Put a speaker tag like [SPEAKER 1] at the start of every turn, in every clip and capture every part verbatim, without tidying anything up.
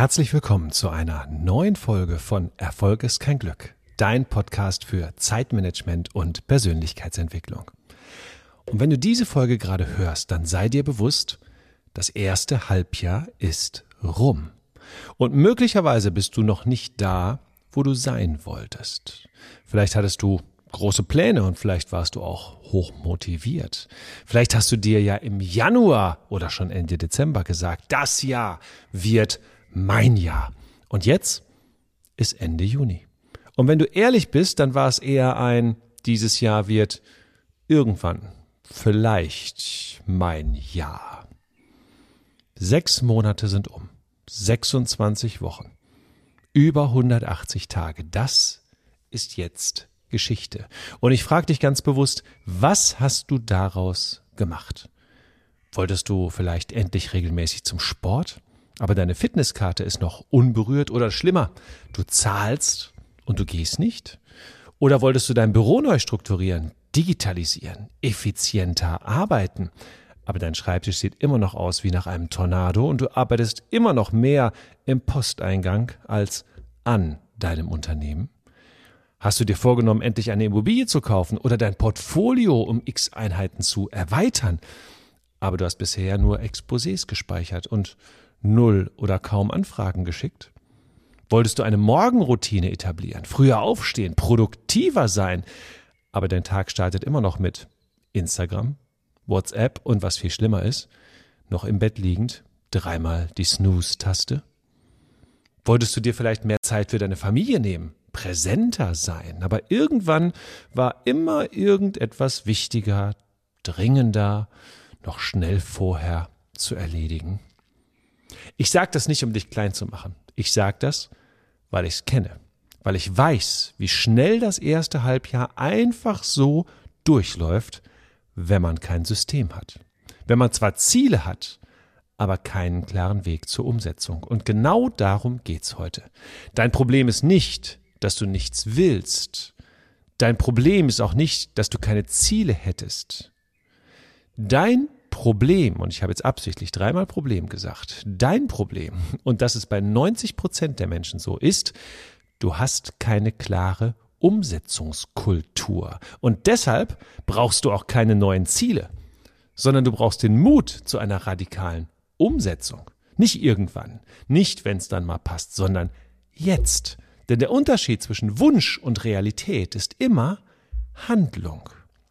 [SPEAKER 1] Herzlich willkommen zu einer neuen Folge von Erfolg ist kein Glück, dein Podcast für Zeitmanagement und Persönlichkeitsentwicklung. Und wenn du diese Folge gerade hörst, dann sei dir bewusst, das erste Halbjahr ist rum. Und möglicherweise bist du noch nicht da, wo du sein wolltest. Vielleicht hattest du große Pläne und vielleicht warst du auch hoch motiviert. Vielleicht hast du dir ja im Januar oder schon Ende Dezember gesagt, das Jahr wird mein Jahr. Und jetzt ist Ende Juni. Und wenn du ehrlich bist, dann war es eher ein, dieses Jahr wird irgendwann vielleicht mein Jahr. Sechs Monate sind um, sechsundzwanzig Wochen, über hundertachtzig Tage. Das ist jetzt Geschichte. Und ich frage dich ganz bewusst, was hast du daraus gemacht? Wolltest du vielleicht endlich regelmäßig zum Sport, aber deine Fitnesskarte ist noch unberührt oder schlimmer, du zahlst und du gehst nicht? Oder wolltest du dein Büro neu strukturieren, digitalisieren, effizienter arbeiten, aber dein Schreibtisch sieht immer noch aus wie nach einem Tornado und du arbeitest immer noch mehr im Posteingang als an deinem Unternehmen? Hast du dir vorgenommen, endlich eine Immobilie zu kaufen oder dein Portfolio um x Einheiten zu erweitern? Aber du hast bisher nur Exposés gespeichert und null oder kaum Anfragen geschickt? Wolltest du eine Morgenroutine etablieren, früher aufstehen, produktiver sein? Aber dein Tag startet immer noch mit Instagram, WhatsApp und was viel schlimmer ist, noch im Bett liegend, dreimal die Snooze-Taste? Wolltest du dir vielleicht mehr Zeit für deine Familie nehmen? Präsenter sein, aber irgendwann war immer irgendetwas wichtiger, dringender, noch schnell vorher zu erledigen. Ich sage das nicht, um dich klein zu machen. Ich sage das, weil ich es kenne, weil ich weiß, wie schnell das erste Halbjahr einfach so durchläuft, wenn man kein System hat. Wenn man zwar Ziele hat, aber keinen klaren Weg zur Umsetzung. Und genau darum geht's heute. Dein Problem ist nicht, dass du nichts willst. Dein Problem ist auch nicht, dass du keine Ziele hättest. Dein Problem, und ich habe jetzt absichtlich dreimal Problem gesagt, dein Problem, und das ist bei neunzig Prozent der Menschen so, ist, du hast keine klare Umsetzungskultur. Und deshalb brauchst du auch keine neuen Ziele, sondern du brauchst den Mut zu einer radikalen Umsetzung. Nicht irgendwann, nicht wenn es dann mal passt, sondern jetzt. Denn der Unterschied zwischen Wunsch und Realität ist immer Handlung.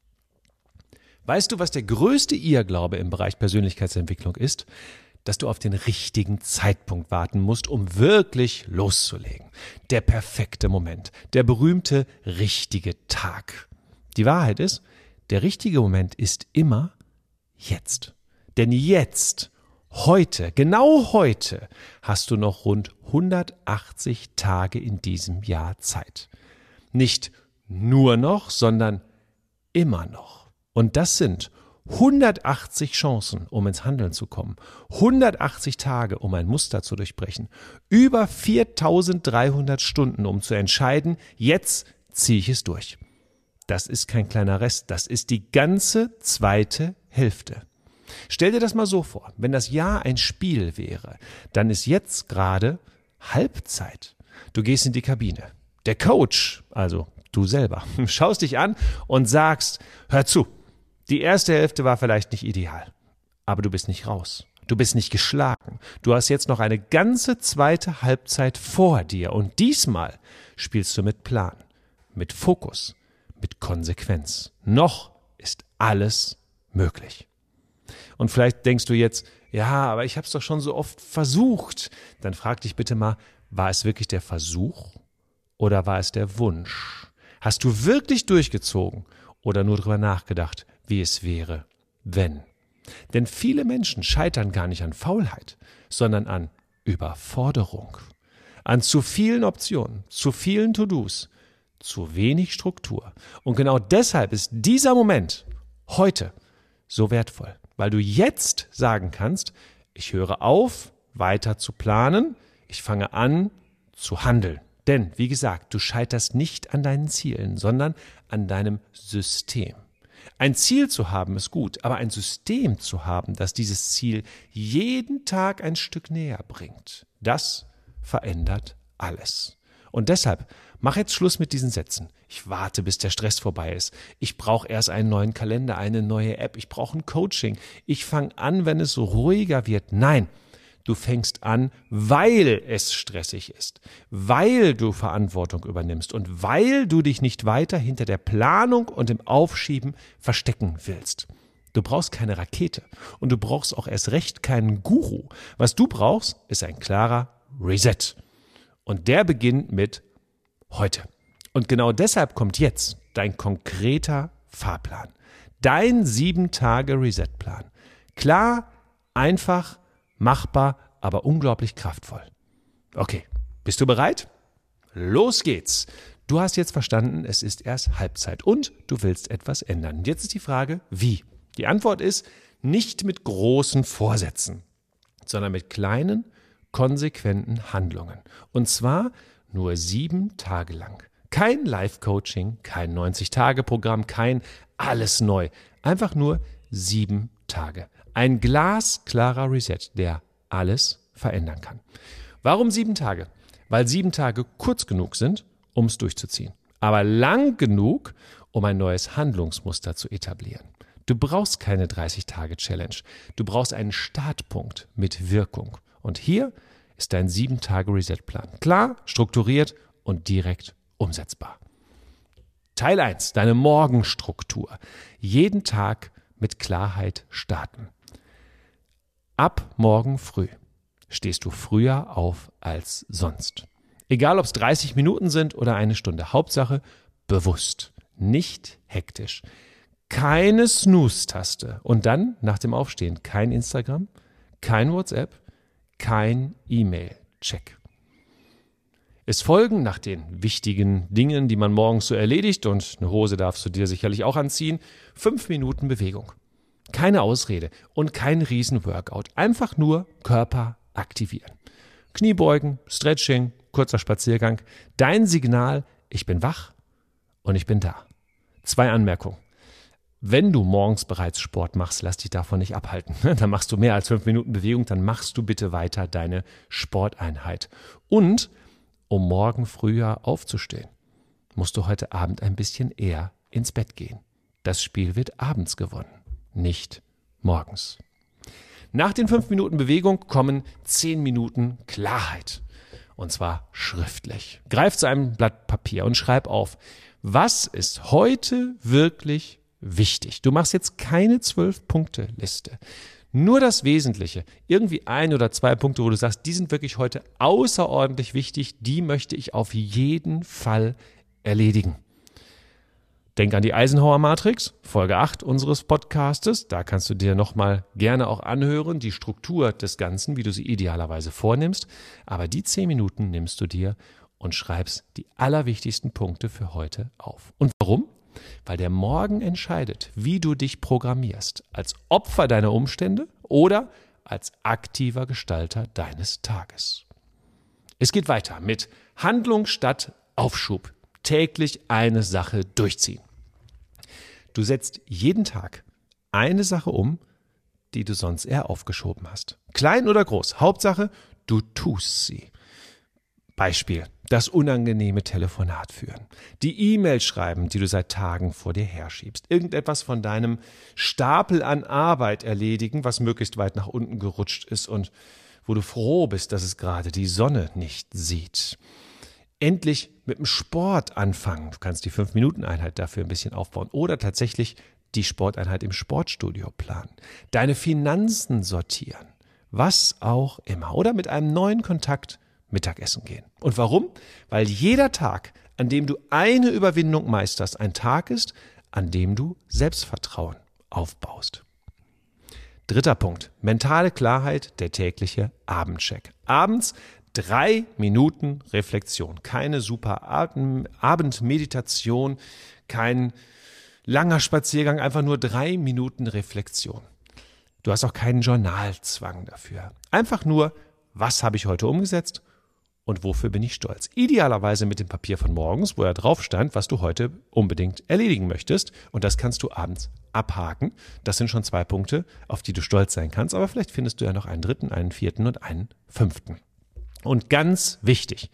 [SPEAKER 1] Weißt du, was der größte Irrglaube im Bereich Persönlichkeitsentwicklung ist? Dass du auf den richtigen Zeitpunkt warten musst, um wirklich loszulegen. Der perfekte Moment, der berühmte richtige Tag. Die Wahrheit ist, der richtige Moment ist immer jetzt. Denn jetzt, heute, genau heute, hast du noch rund hundertachtzig Tage in diesem Jahr Zeit. Nicht nur noch, sondern immer noch. Und das sind hundertachtzig Chancen, um ins Handeln zu kommen. hundertachtzig Tage, um ein Muster zu durchbrechen. Über viertausenddreihundert Stunden, um zu entscheiden, jetzt ziehe ich es durch. Das ist kein kleiner Rest, das ist die ganze zweite Hälfte. Stell dir das mal so vor, wenn das Jahr ein Spiel wäre, dann ist jetzt gerade Halbzeit. Du gehst in die Kabine. Der Coach, also du selber, schaust dich an und sagst, hör zu, die erste Hälfte war vielleicht nicht ideal, aber du bist nicht raus. Du bist nicht geschlagen. Du hast jetzt noch eine ganze zweite Halbzeit vor dir und diesmal spielst du mit Plan, mit Fokus, mit Konsequenz. Noch ist alles möglich. Und vielleicht denkst du jetzt, ja, aber ich habe es doch schon so oft versucht. Dann frag dich bitte mal, war es wirklich der Versuch oder war es der Wunsch? Hast du wirklich durchgezogen oder nur drüber nachgedacht, wie es wäre, wenn? Denn viele Menschen scheitern gar nicht an Faulheit, sondern an Überforderung, an zu vielen Optionen, zu vielen To-Dos, zu wenig Struktur. Und genau deshalb ist dieser Moment heute so wertvoll, weil du jetzt sagen kannst, ich höre auf, weiter zu planen, ich fange an zu handeln. Denn, wie gesagt, du scheiterst nicht an deinen Zielen, sondern an deinem System. Ein Ziel zu haben ist gut, aber ein System zu haben, das dieses Ziel jeden Tag ein Stück näher bringt, das verändert alles. Und deshalb, mach jetzt Schluss mit diesen Sätzen. Ich warte, bis der Stress vorbei ist. Ich brauche erst einen neuen Kalender, eine neue App. Ich brauche ein Coaching. Ich fange an, wenn es ruhiger wird. Nein, du fängst an, weil es stressig ist, weil du Verantwortung übernimmst und weil du dich nicht weiter hinter der Planung und dem Aufschieben verstecken willst. Du brauchst keine Rakete und du brauchst auch erst recht keinen Guru. Was du brauchst, ist ein klarer Reset. Und der beginnt mit heute. Und genau deshalb kommt jetzt dein konkreter Fahrplan. Dein sieben Tage Reset-Plan. Klar, einfach, machbar, aber unglaublich kraftvoll. Okay, bist du bereit? Los geht's. Du hast jetzt verstanden, es ist erst Halbzeit und du willst etwas ändern. Jetzt ist die Frage, wie? Die Antwort ist, nicht mit großen Vorsätzen, sondern mit kleinen, konsequenten Handlungen. Und zwar nur sieben Tage lang. Kein Live-Coaching, kein neunzig-Tage-Programm, kein alles neu. Einfach nur sieben Tage. Ein glasklarer Reset, der alles verändern kann. Warum sieben Tage? Weil sieben Tage kurz genug sind, um es durchzuziehen. Aber lang genug, um ein neues Handlungsmuster zu etablieren. Du brauchst keine dreißig-Tage-Challenge. Du brauchst einen Startpunkt mit Wirkung. Und hier ist dein sieben Tage Reset-Plan. Klar, strukturiert und direkt umsetzbar. Teil eins, deine Morgenstruktur. Jeden Tag mit Klarheit starten. Ab morgen früh stehst du früher auf als sonst. Egal, ob es dreißig Minuten sind oder eine Stunde. Hauptsache bewusst, nicht hektisch. Keine Snooze-Taste. Und dann, nach dem Aufstehen, kein Instagram, kein WhatsApp, kein E-Mail-Check. Es folgen nach den wichtigen Dingen, die man morgens so erledigt, und eine Hose darfst du dir sicherlich auch anziehen, fünf Minuten Bewegung. Keine Ausrede und kein Riesen-Workout. Einfach nur Körper aktivieren. Kniebeugen, Stretching, kurzer Spaziergang. Dein Signal, ich bin wach und ich bin da. Zwei Anmerkungen. Wenn du morgens bereits Sport machst, lass dich davon nicht abhalten. Dann machst du mehr als fünf Minuten Bewegung, dann machst du bitte weiter deine Sporteinheit. Und um morgen früher aufzustehen, musst du heute Abend ein bisschen eher ins Bett gehen. Das Spiel wird abends gewonnen, nicht morgens. Nach den fünf Minuten Bewegung kommen zehn Minuten Klarheit. Und zwar schriftlich. Greif zu einem Blatt Papier und schreib auf, was ist heute wirklich wichtig. Du machst jetzt keine zwölf-Punkte-Liste. Nur das Wesentliche. Irgendwie ein oder zwei Punkte, wo du sagst, die sind wirklich heute außerordentlich wichtig, die möchte ich auf jeden Fall erledigen. Denk an die Eisenhower-Matrix, Folge acht unseres Podcastes. Da kannst du dir nochmal gerne auch anhören, die Struktur des Ganzen, wie du sie idealerweise vornimmst. Aber die zehn Minuten nimmst du dir und schreibst die allerwichtigsten Punkte für heute auf. Und warum? Weil der Morgen entscheidet, wie du dich programmierst, als Opfer deiner Umstände oder als aktiver Gestalter deines Tages. Es geht weiter mit Handlung statt Aufschub. Täglich eine Sache durchziehen. Du setzt jeden Tag eine Sache um, die du sonst eher aufgeschoben hast. Klein oder groß, Hauptsache, du tust sie. Beispiel, das unangenehme Telefonat führen, die E-Mail schreiben, die du seit Tagen vor dir herschiebst, irgendetwas von deinem Stapel an Arbeit erledigen, was möglichst weit nach unten gerutscht ist und wo du froh bist, dass es gerade die Sonne nicht sieht. Endlich mit dem Sport anfangen. Du kannst die fünf-Minuten-Einheit dafür ein bisschen aufbauen oder tatsächlich die Sporteinheit im Sportstudio planen. Deine Finanzen sortieren, was auch immer. Oder mit einem neuen Kontakt Mittagessen gehen. Und warum? Weil jeder Tag, an dem du eine Überwindung meisterst, ein Tag ist, an dem du Selbstvertrauen aufbaust. Dritter Punkt, mentale Klarheit, der tägliche Abendcheck. Abends drei Minuten Reflexion, keine super Abendmeditation, kein langer Spaziergang, einfach nur drei Minuten Reflexion. Du hast auch keinen Journalzwang dafür. Einfach nur, was habe ich heute umgesetzt? Und wofür bin ich stolz? Idealerweise mit dem Papier von morgens, wo ja drauf stand, was du heute unbedingt erledigen möchtest. Und das kannst du abends abhaken. Das sind schon zwei Punkte, auf die du stolz sein kannst. Aber vielleicht findest du ja noch einen dritten, einen vierten und einen fünften. Und ganz wichtig,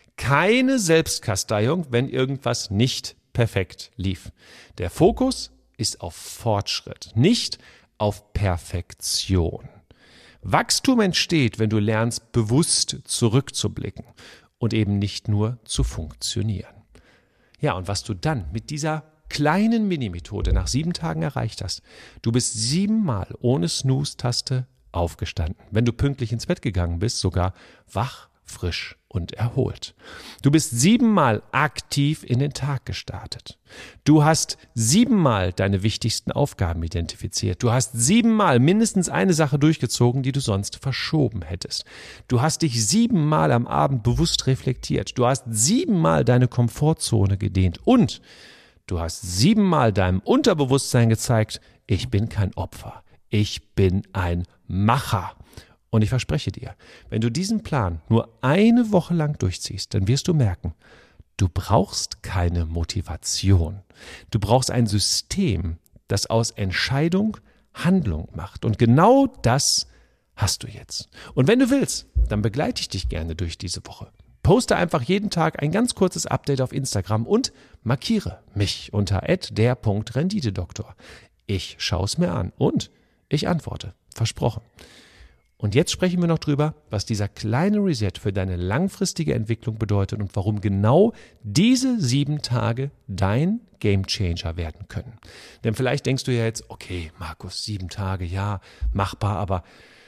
[SPEAKER 1] keine Selbstkasteiung, wenn irgendwas nicht perfekt lief. Der Fokus ist auf Fortschritt, nicht auf Perfektion. Wachstum entsteht, wenn du lernst, bewusst zurückzublicken und eben nicht nur zu funktionieren. Ja, und was du dann mit dieser kleinen Mini-Methode nach sieben Tagen erreicht hast, du bist siebenmal ohne Snooze-Taste aufgestanden. Wenn du pünktlich ins Bett gegangen bist, sogar wach, frisch und erholt. Du bist siebenmal aktiv in den Tag gestartet. Du hast siebenmal deine wichtigsten Aufgaben identifiziert. Du hast siebenmal mindestens eine Sache durchgezogen, die du sonst verschoben hättest. Du hast dich siebenmal am Abend bewusst reflektiert. Du hast siebenmal deine Komfortzone gedehnt und du hast siebenmal deinem Unterbewusstsein gezeigt, ich bin kein Opfer, ich bin ein Macher. Und ich verspreche dir, wenn du diesen Plan nur eine Woche lang durchziehst, dann wirst du merken, du brauchst keine Motivation. Du brauchst ein System, das aus Entscheidung Handlung macht. Und genau das hast du jetzt. Und wenn du willst, dann begleite ich dich gerne durch diese Woche. Poste einfach jeden Tag ein ganz kurzes Update auf Instagram und markiere mich unter at der Punkt Renditedoktor. Ich schaue es mir an und ich antworte. Versprochen. Und jetzt sprechen wir noch drüber, was dieser kleine Reset für deine langfristige Entwicklung bedeutet und warum genau diese sieben Tage dein Gamechanger werden können. Denn vielleicht denkst du ja jetzt, okay, Markus, sieben Tage, ja, machbar, aber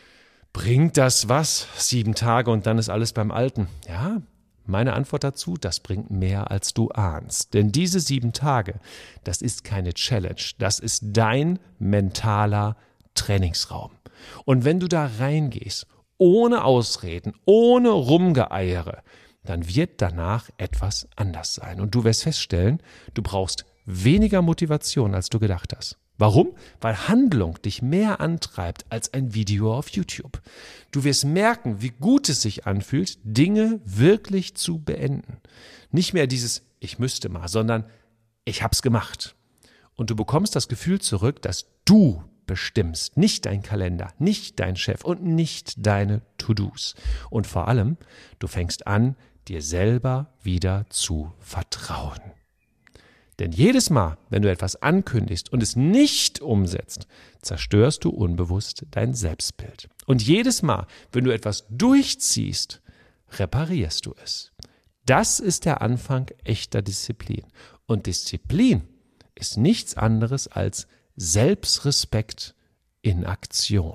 [SPEAKER 1] bringt das was? Sieben Tage und dann ist alles beim Alten. Ja, meine Antwort dazu, das bringt mehr, als du ahnst. Denn diese sieben Tage, das ist keine Challenge, das ist dein mentaler Trainingsraum. Und wenn du da reingehst, ohne Ausreden, ohne Rumgeeiere, dann wird danach etwas anders sein. Und du wirst feststellen, du brauchst weniger Motivation, als du gedacht hast. Warum? Weil Handlung dich mehr antreibt als ein Video auf YouTube. Du wirst merken, wie gut es sich anfühlt, Dinge wirklich zu beenden. Nicht mehr dieses Ich müsste mal, sondern ich hab's gemacht. Und du bekommst das Gefühl zurück, dass du bestimmst, nicht dein Kalender, nicht dein Chef und nicht deine To-Dos. Und vor allem, du fängst an, dir selber wieder zu vertrauen. Denn jedes Mal, wenn du etwas ankündigst und es nicht umsetzt, zerstörst du unbewusst dein Selbstbild. Und jedes Mal, wenn du etwas durchziehst, reparierst du es. Das ist der Anfang echter Disziplin. Und Disziplin ist nichts anderes als Selbstrespekt in Aktion.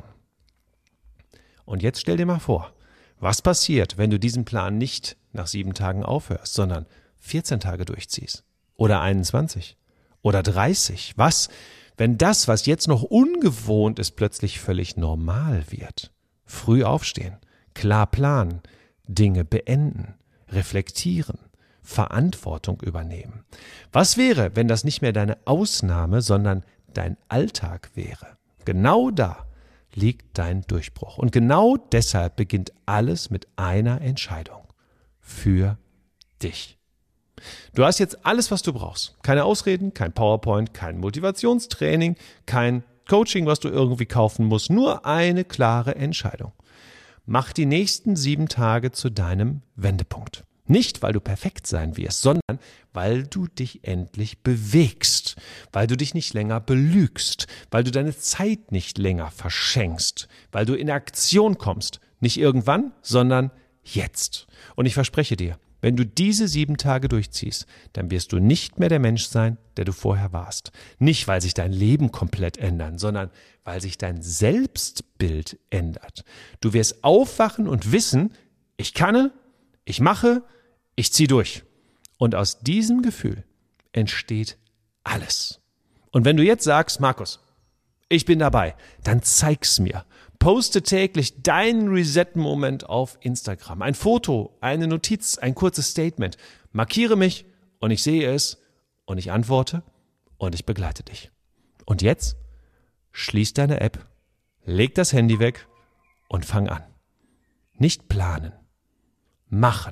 [SPEAKER 1] Und jetzt stell dir mal vor, was passiert, wenn du diesen Plan nicht nach sieben Tagen aufhörst, sondern vierzehn Tage durchziehst oder einundzwanzig oder dreißig? Was, wenn das, was jetzt noch ungewohnt ist, plötzlich völlig normal wird? Früh aufstehen, klar planen, Dinge beenden, reflektieren, Verantwortung übernehmen. Was wäre, wenn das nicht mehr deine Ausnahme, sondern dein Alltag wäre? Genau da liegt dein Durchbruch. Und genau deshalb beginnt alles mit einer Entscheidung. Für dich. Du hast jetzt alles, was du brauchst. Keine Ausreden, kein PowerPoint, kein Motivationstraining, kein Coaching, was du irgendwie kaufen musst. Nur eine klare Entscheidung. Mach die nächsten sieben Tage zu deinem Wendepunkt. Nicht, weil du perfekt sein wirst, sondern weil du dich endlich bewegst, weil du dich nicht länger belügst, weil du deine Zeit nicht länger verschenkst, weil du in Aktion kommst. Nicht irgendwann, sondern jetzt. Und ich verspreche dir, wenn du diese sieben Tage durchziehst, dann wirst du nicht mehr der Mensch sein, der du vorher warst. Nicht, weil sich dein Leben komplett ändert, sondern weil sich dein Selbstbild ändert. Du wirst aufwachen und wissen, ich kann, ich mache, ich ziehe durch. Und aus diesem Gefühl entsteht alles. Und wenn du jetzt sagst, Markus, ich bin dabei, dann zeig's mir. Poste täglich deinen Reset-Moment auf Instagram. Ein Foto, eine Notiz, ein kurzes Statement. Markiere mich und ich sehe es und ich antworte und ich begleite dich. Und jetzt schließ deine App, leg das Handy weg und fang an. Nicht planen, machen.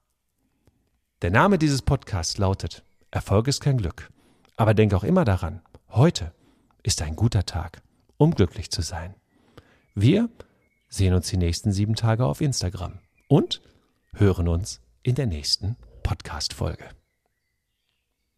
[SPEAKER 1] Der Name dieses Podcasts lautet Erfolg ist kein Glück. Aber denk auch immer daran, heute ist ein guter Tag, um glücklich zu sein. Wir sehen uns die nächsten sieben Tage auf Instagram. Und hören uns in der nächsten Podcast-Folge.